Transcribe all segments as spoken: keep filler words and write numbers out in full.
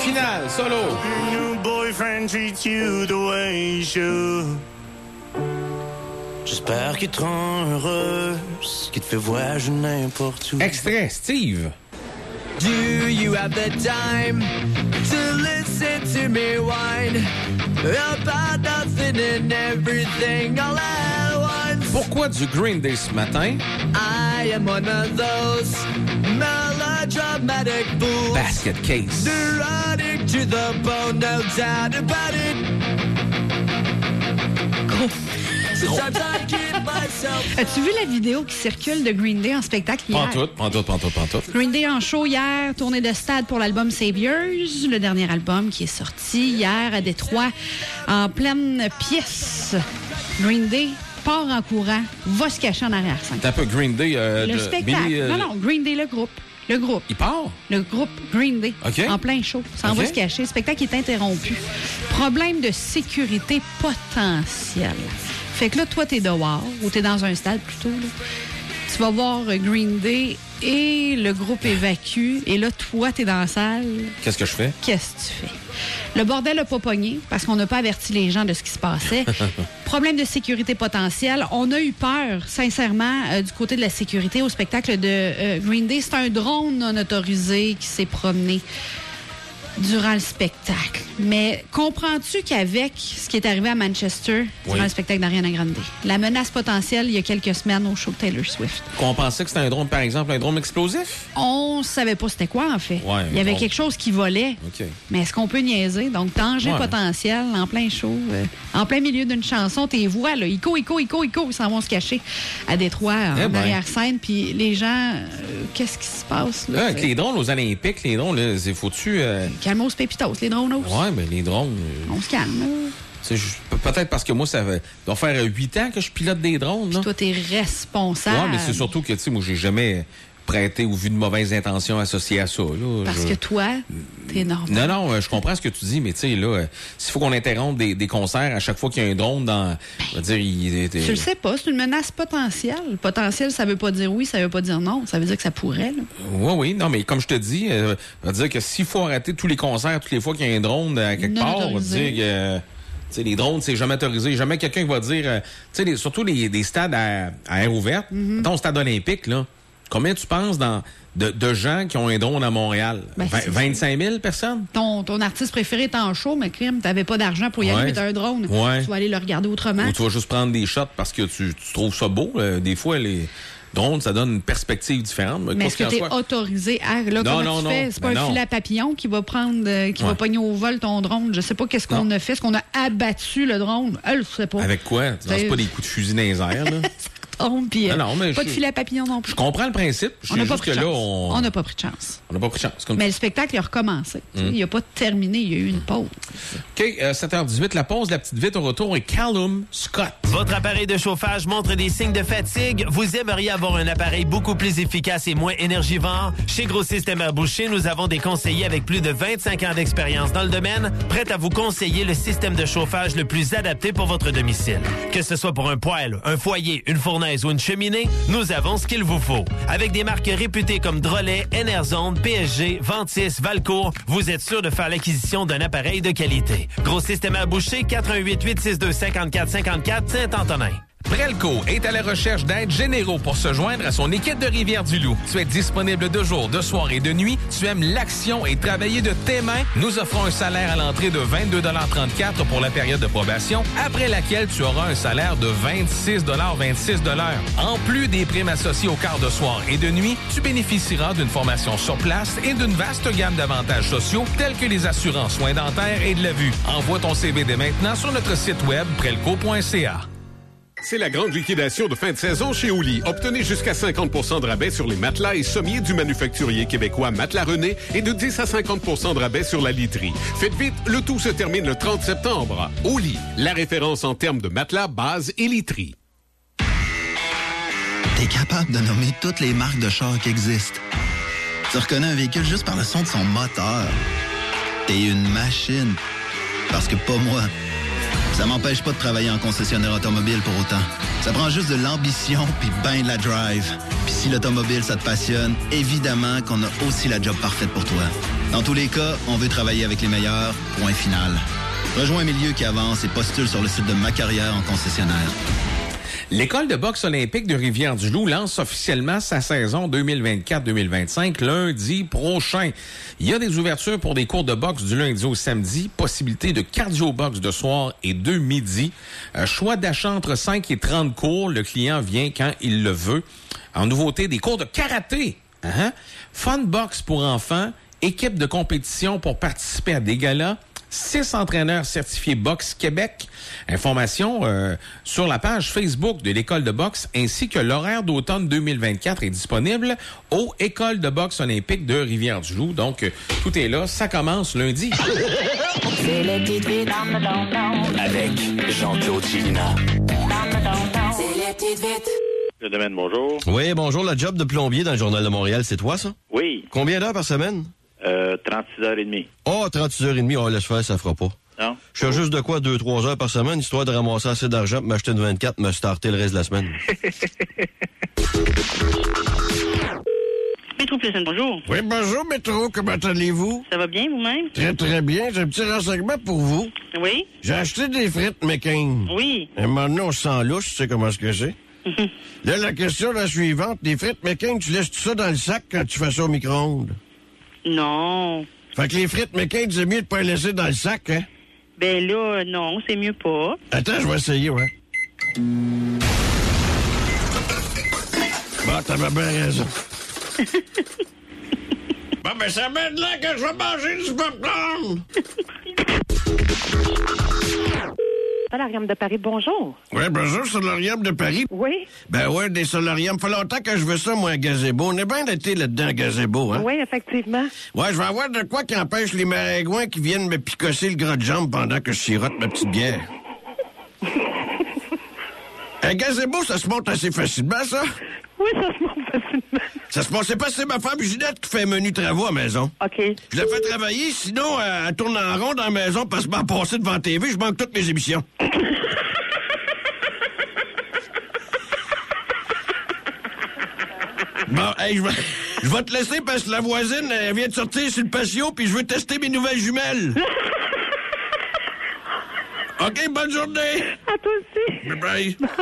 finale, solo. Your boyfriend treats you the way he should. J'espère qu'il te rend heureuse, qu'il te fait voyager n'importe où. Extrait, Steve. Do you have the time to listen to me whine about nothing and everything all at once? Pourquoi du Green Day ce matin? I am one of those melodramatic fools. Basket Case. Neurotic to the bone, no doubt about it. Gros. Sometimes I kid myself. As-tu vu la vidéo qui circule de Green Day en spectacle hier? Pantoute, pantoute, pantoute, pantoute. Green Day en show hier, tournée de stade pour l'album Saviors, le dernier album qui est sorti hier à Détroit en pleine pièce. Green Day part en courant, va se cacher en arrière-scène. C'est un peu Green Day. Euh, le de spectacle. Billy, euh... Non, non, Green Day, le groupe. Le groupe. Il part? Le groupe Green Day. Okay. En plein show. Ça en okay. va se cacher. Le spectacle est interrompu. Problème de sécurité potentiel. Fait que là, toi, t'es dehors, ou t'es dans un stade plutôt, là. Tu vas voir Green Day et le groupe évacue. Et là, toi, t'es dans la salle. Qu'est-ce que je fais? Qu'est-ce que tu fais? Le bordel n'a pas pogné parce qu'on n'a pas averti les gens de ce qui se passait. Problème de sécurité potentielle. On a eu peur, sincèrement, euh, du côté de la sécurité au spectacle de euh, Green Day. C'est un drone non autorisé qui s'est promené durant le spectacle. Mais comprends-tu qu'avec ce qui est arrivé à Manchester durant oui. le spectacle d'Ariana Grande, la menace potentielle il y a quelques semaines au show de Taylor Swift? Qu'on pensait que c'était un drone, par exemple, un drone explosif? On savait pas c'était quoi, en fait. Ouais, il y avait drone. quelque chose qui volait. Okay. Mais est-ce qu'on peut niaiser? Donc, danger ouais. potentiel en plein show, euh, en plein milieu d'une chanson, tes voix, là, ico, ico, ico, ico, ils s'en vont se cacher à Détroit, eh en ben. arrière-scène. Puis les gens, euh, qu'est-ce qui se passe? Là, là avec les drones aux Olympiques, les drones, là, c'est faut-tu... Euh... Calmos pépitos, les drones. Ouais, mais les drones... Euh... On se calme, là. Je, peut-être parce que moi, ça va, doit faire huit ans que je pilote des drones. Là. Toi, t'es responsable. Ouais, mais c'est surtout que, tu sais, moi, j'ai jamais prêté ou vu de mauvaises intentions associées à ça. Là. Parce je... que toi, t'es normal. Non, non, je comprends ce que tu dis, mais tu sais, là, s'il faut qu'on interrompe des, des concerts à chaque fois qu'il y a un drone dans... Je veux dire, il était... Tu le sais pas, c'est une menace potentielle. Potentielle, ça veut pas dire oui, ça veut pas dire non. Ça veut dire que ça pourrait, là. Oui, oui, non, mais comme je te dis, euh, ça veut dire que s'il faut arrêter tous les concerts, toutes les fois qu'il y a un drone à quelque non part, on va autorisé. dire que... Euh, T'sais, les drones, c'est jamais autorisé. Jamais quelqu'un va dire... Euh, tu sais, surtout les, les stades à, à air ouverte. Mm-hmm. Ton stade olympique, là, combien tu penses dans, de, de gens qui ont un drone à Montréal? Ben, vingt, vingt-cinq mille personnes? Ton, ton artiste préféré est en show, mais crime, t'avais pas d'argent pour y ouais. aller, mais t'as un drone. Ouais. Tu vas aller le regarder autrement. Ou tu vas juste prendre des shots parce que tu, tu trouves ça beau. Euh, des fois, les... drone, ça donne une perspective différente. Mais est-ce que tu es autorisé à... Là, non, comment non, tu non. fais? C'est pas ben un non. filet à papillon qui va prendre, euh, qui ouais. va pogner au vol ton drone. Je sais pas qu'est-ce qu'on non. a fait. Est-ce qu'on a abattu le drone? Elle, je sais pas. Avec quoi? Tu lances pas des coups de fusil dans les airs, là? Puis, euh, non, non, mais pas je... de filet à papillon non plus. Je comprends le principe. Je on n'a sais pas juste pris que de là, chance. on... On n'a pas pris de chance. On n'a pas pris de chance. Comme mais tu... le spectacle, il a recommencé. Mm. Il n'a pas terminé. Il y a eu une pause. OK, euh, sept heures dix-huit, la pause, la petite vite au retour est Callum Scott. Votre appareil de chauffage montre des signes de fatigue? Vous aimeriez avoir un appareil beaucoup plus efficace et moins énergivore? Chez Gros Système à Boucher, nous avons des conseillers avec plus de vingt-cinq ans d'expérience dans le domaine, prêts à vous conseiller le système de chauffage le plus adapté pour votre domicile. Que ce soit pour un poêle, un foyer, une fournaise ou une cheminée, nous avons ce qu'il vous faut. Avec des marques réputées comme Drolet, Enerzone, P S G, Ventis, Valcourt, vous êtes sûr de faire l'acquisition d'un appareil de qualité. Gros Système à Boucher, quatre un huit, huit six deux, cinq quatre cinq quatre, Saint-Antonin. Prelco est à la recherche d'aides généraux pour se joindre à son équipe de Rivière-du-Loup. Tu es disponible de jour, de soir et de nuit. Tu aimes l'action et travailler de tes mains. Nous offrons un salaire à l'entrée de vingt-deux trente-quatre pour la période de probation, après laquelle tu auras un salaire de vingt-six vingt-six. En plus des primes associées au quart de soir et de nuit, tu bénéficieras d'une formation sur place et d'une vaste gamme d'avantages sociaux tels que les assurances soins dentaires et de la vue. Envoie ton C V dès maintenant sur notre site web prelco point c a. C'est la grande liquidation de fin de saison chez Oli. Obtenez jusqu'à cinquante pour cent de rabais sur les matelas et sommiers du manufacturier québécois Matelas René et de dix à cinquante pour cent de rabais sur la literie. Faites vite, le tout se termine le trente septembre. Oli, la référence en termes de matelas, base et literie. T'es capable de nommer toutes les marques de chars qui existent. Tu reconnais un véhicule juste par le son de son moteur. T'es une machine. Parce que pas moi. Ça m'empêche pas de travailler en concessionnaire automobile pour autant. Ça prend juste de l'ambition puis ben de la drive. Puis si l'automobile, ça te passionne, évidemment qu'on a aussi la job parfaite pour toi. Dans tous les cas, on veut travailler avec les meilleurs, point final. Rejoins un milieu qui avance et postule sur le site de Ma Carrière en concessionnaire. L'École de boxe olympique de Rivière-du-Loup lance officiellement sa saison deux mille vingt-quatre deux mille vingt-cinq lundi prochain. Il y a des ouvertures pour des cours de boxe du lundi au samedi, possibilité de cardio-boxe de soir et de midi. Euh, choix d'achat entre cinq et trente cours. Le client vient quand il le veut. En nouveauté, des cours de karaté. Uh-huh. Fun box pour enfants. Équipe de compétition pour participer à des galas. Six entraîneurs certifiés Boxe Québec. Information euh, sur la page Facebook de l'École de boxe ainsi que l'horaire d'automne deux mille vingt-quatre est disponible au École de boxe olympique de Rivière-du-Loup. Donc, euh, tout est là. Ça commence lundi. C'est les petites vites Avec Jean-Claude Chilina. C'est les petites vites. Le domaine, bonjour. Oui, bonjour. La job de plombier dans le Journal de Montréal, c'est toi, ça? Oui. Combien d'heures par semaine? Euh, trente-six heures trente. Oh, trente-six heures trente. Oh, laisse faire, ça fera pas. Non? Je fais juste de quoi, deux trois heures par semaine, histoire de ramasser assez d'argent pour m'acheter une vingt-quatre, me starter le reste de la semaine. Métro Plus, bonjour. Oui, bonjour, Métro. Comment allez-vous? Ça va bien, vous-même? Très, très bien. J'ai un petit renseignement pour vous. Oui? J'ai acheté des frites McCain. Oui. Et maintenant, on se sent louche, tu sais comment est-ce que c'est? Là, la question est la suivante. Les frites McCain, tu laisses tout ça dans le sac quand tu fais ça au micro-ondes? Non. Fait que les frites McCain, c'est mieux de pas les laisser dans le sac, hein? Ben là, non, c'est mieux pas. Attends, je vais essayer, ouais. Bon, t'avais bien raison. Bon, ben ça m'aide là que je vais manger du popcorn! Solarium de Paris, bonjour. Oui, bonjour, Solarium de Paris. Oui. Ben ouais, des solariums. Fait longtemps que je veux ça, moi, à Gazebo. On est bien été là-dedans, à Gazebo, hein? Oui, effectivement. Ouais, je vais avoir de quoi qui empêche les maringouins qui viennent me picosser le gras de jambe pendant que je sirote ma petite bière. À Gazebo, ça se monte assez facilement, ça? Oui, ça se monte facilement. Ça se monte, c'est pas c'est ma femme Ginette qui fait un menu travaux à la maison. OK. Je la fais travailler, sinon, elle, elle tourne en rond dans la maison parce que m'en passer devant la T V, je manque toutes mes émissions. Bon, hey, je vais, je vais te laisser parce que la voisine, elle vient de sortir sur le patio puis je veux tester mes nouvelles jumelles. OK, bonne journée. À toi aussi. Bye bye. Bye.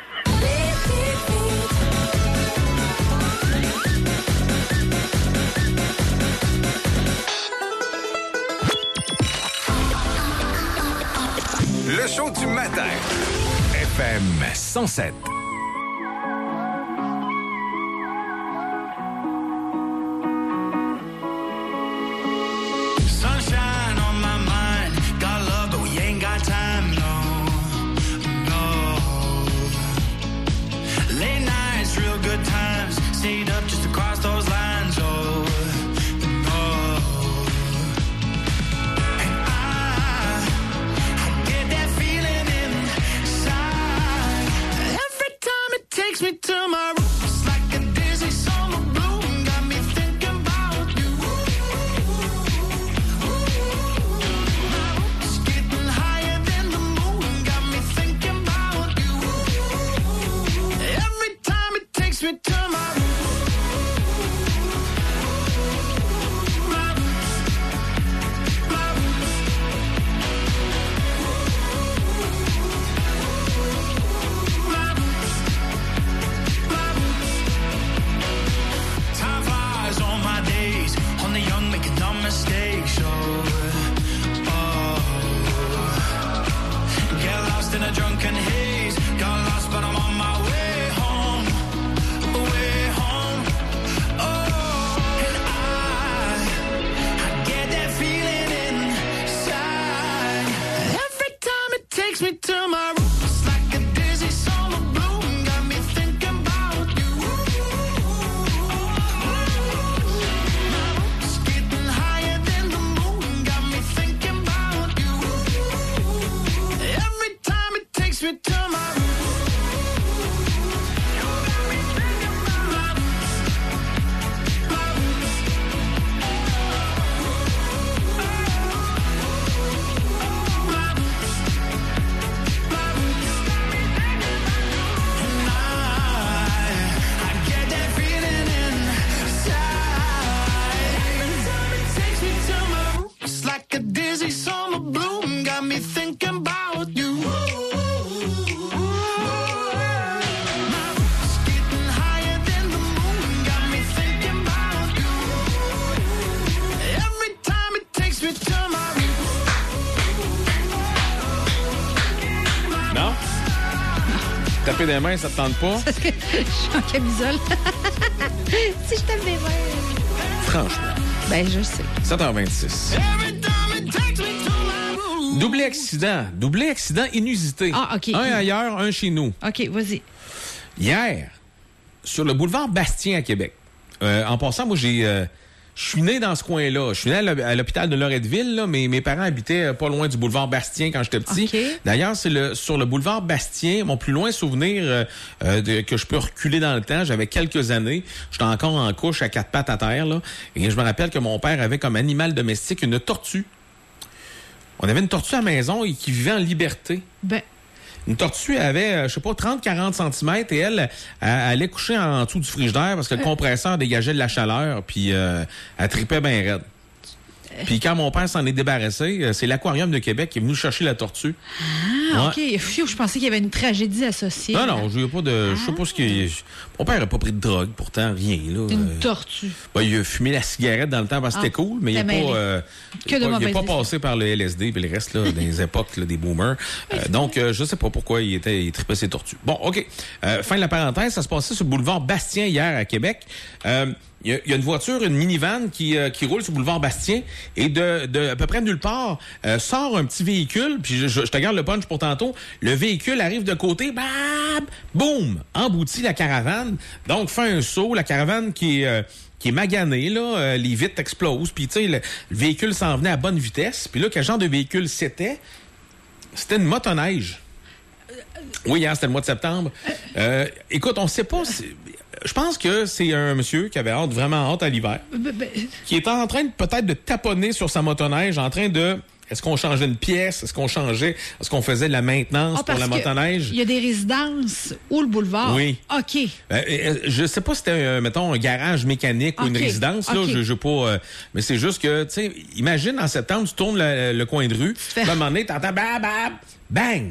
Le show du matin. F M cent sept. Sunshine on my mind. Got love, but we ain't got time, no, no. Late nights, real good times. Stayed up just to cross those lines, oh, no. And I, I get that feeling inside. Every time it takes me to my room. It's like a dizzy summer bloom. Got me thinking about you. It's getting higher than the moon. Got me thinking about you. Every time it takes me to my room. My roots, my roots. My roots, my roots. Time flies on my days. On the young making dumb mistakes. Oh, oh. Get lost in a drunken haze. Got lost, but I'm on my way home. Way home. Oh, and I, I get that feeling inside. Every time it takes me to my room. It's like a dizzy summer bloom. Got me thinking about you. It's getting higher than the moon. Got me thinking about you. Every time it takes me to my room. Taper des mains, ça te tente pas? Parce que je suis en camisole. Si je tape des mains. Franchement. Ben, je sais. sept heures vingt-six. Doublé accident. Doublé accident inusité. Ah, OK. Un ailleurs, un chez nous. OK, vas-y. Hier, sur le boulevard Bastien à Québec. Euh, en passant, moi, j'ai... Euh, je suis né dans ce coin-là. Je suis né à l'hôpital de Loretteville, là, mais mes parents habitaient pas loin du boulevard Bastien quand j'étais petit. Okay. D'ailleurs, c'est le sur le boulevard Bastien, mon plus loin souvenir euh, euh, de, que je peux reculer dans le temps. J'avais quelques années. J'étais encore en couche à quatre pattes à terre, là. Et je me rappelle que mon père avait comme animal domestique une tortue. On avait une tortue à la maison et qui vivait en liberté. Ben... Une tortue avait, je sais pas, trente à quarante centimètres et elle, elle allait coucher en dessous du frigidaire parce que le compresseur dégageait de la chaleur puis euh, elle tripait bien raide. Puis quand mon père s'en est débarrassé, c'est l'Aquarium de Québec qui est venu chercher la tortue. Ah, ouais. OK. Pfiou, je pensais qu'il y avait une tragédie associée. Non, non, je n'ai pas de... Je sais pas ce qu'il... Mon père n'a pas pris de drogue, pourtant, rien, là. Une tortue. Ben, il a fumé la cigarette dans le temps parce que ah, c'était cool, mais il n'a pas... Euh, que il de pas, il pas passé par le L S D et le reste, là, dans les époques là, des boomers. Euh, donc, euh, je sais pas pourquoi il était il tripait ses tortues. Bon, OK. Euh, fin de la parenthèse, ça se passait sur le boulevard Bastien hier à Québec. Euh, Il y, a, il y a une voiture, une minivan qui, euh, qui roule sur le boulevard Bastien et de, de à peu près nulle part euh, sort un petit véhicule, puis je, je, je te garde le punch pour tantôt, le véhicule arrive de côté, bam, boum, emboutit la caravane, donc fait un saut, la caravane qui est... Euh, qui est magané, là, euh, les vitres explosent, puis tu sais, le, le véhicule s'en venait à bonne vitesse, puis là, quel genre de véhicule c'était? C'était une motoneige. Oui, hier, c'était le mois de septembre. Euh, écoute, on sait pas... Je pense que c'est un monsieur qui avait hâte, vraiment hâte à l'hiver, qui était en train de, peut-être de taponner sur sa motoneige, en train de... Est-ce qu'on changeait une pièce? Est-ce qu'on changeait? Est-ce qu'on faisait de la maintenance ah, pour la motoneige? Il y a des résidences ou le boulevard. Oui. OK. Euh, je sais pas si c'était, euh, mettons, un garage mécanique okay. ou une résidence, là. Okay. Je, je pas... Euh, mais c'est juste que, tu sais, imagine en septembre, tu tournes le, le coin de rue, à un moment donné, t'entends bam, bam, bang!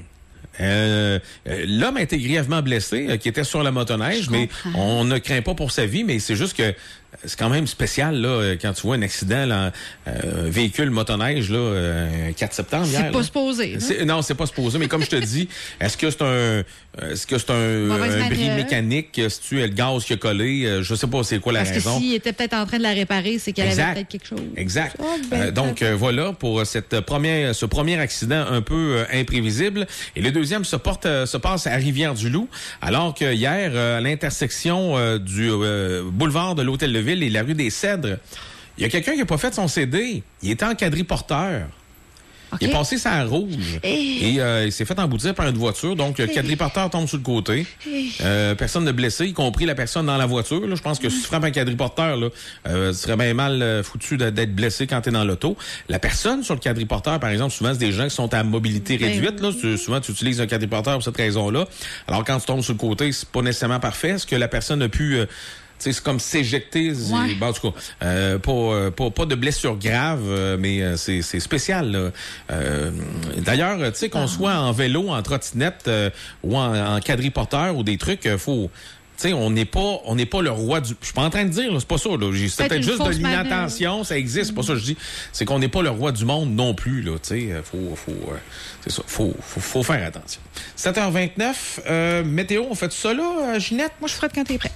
Euh, l'homme a été grièvement blessé, euh, qui était sur la motoneige, je mais comprends. On ne craint pas pour sa vie, mais c'est juste que c'est quand même spécial là quand tu vois un accident, là, euh, véhicule motoneige là, euh, quatre septembre hier. C'est pas supposé. C'est, non, c'est pas supposé, mais comme je te dis, est-ce que c'est un, est-ce que c'est un, un bris mécanique, est-ce que le gaz qui a collé, euh, je sais pas c'est quoi la Parce raison. Parce que s'il était peut-être en train de la réparer, c'est qu'elle exact. avait peut-être quelque chose. Exact. Oh, ben, euh, donc euh, voilà pour cette première, ce premier accident un peu euh, imprévisible. Et le deuxième se porte, euh, se passe à Rivière-du-Loup, alors que hier euh, à l'intersection euh, du euh, boulevard de l'Hôtel-de-Ville et la rue des Cèdres, il y a quelqu'un qui n'a pas fait son C D. Il était en quadriporteur. Okay. Il est passé sur la rouge hey. et euh, il s'est fait emboutir par une voiture. Donc, le hey. quadriporteur tombe sur le côté. Hey. Euh, personne ne blessé, y compris la personne dans la voiture. Là. Je pense que si tu frappes un quadriporteur, là, euh, tu serais bien mal euh, foutu d'être blessé quand tu es dans l'auto. La personne sur le quadriporteur, par exemple, souvent, c'est des gens qui sont à mobilité réduite. Là. Tu, souvent, tu utilises un quadriporteur pour cette raison-là. Alors, quand tu tombes sur le côté, c'est pas nécessairement parfait. Est-ce que la personne a pu... Euh, T'sais, c'est comme s'éjecter. Ouais. Ben, en tout cas, euh, pas, euh, pas, pas de blessure grave, euh, mais euh, c'est, c'est spécial. Là. Euh, d'ailleurs, tu sais, qu'on ah. soit en vélo, en trottinette euh, ou en, en quadriporteur ou des trucs, euh, faut... Tu sais, on n'est pas, on n'est pas le roi du... Je suis pas en train de dire, là, c'est pas ça. Là. C'est peut-être, peut-être juste de l'inattention, ça existe. C'est pas ça que je dis. C'est qu'on n'est pas le roi du monde non plus. Là, tu sais, faut, faut, euh, c'est ça. Faut, faut, faut faire attention. sept heures vingt-neuf. Euh, météo, on fait tout ça là, Ginette? Moi, je ferai quand t'es prêt.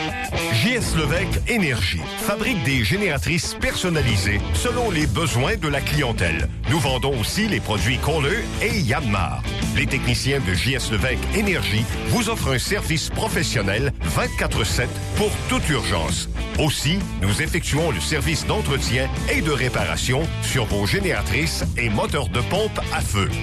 J S Levesque Énergie fabrique des génératrices personnalisées selon les besoins de la clientèle. Nous vendons aussi les produits Kohler et Yanmar. Les techniciens de J S Levesque Énergie vous offrent un service professionnel vingt-quatre sept pour toute urgence. Aussi, nous effectuons le service d'entretien et de réparation sur vos génératrices et moteurs de pompe à feu.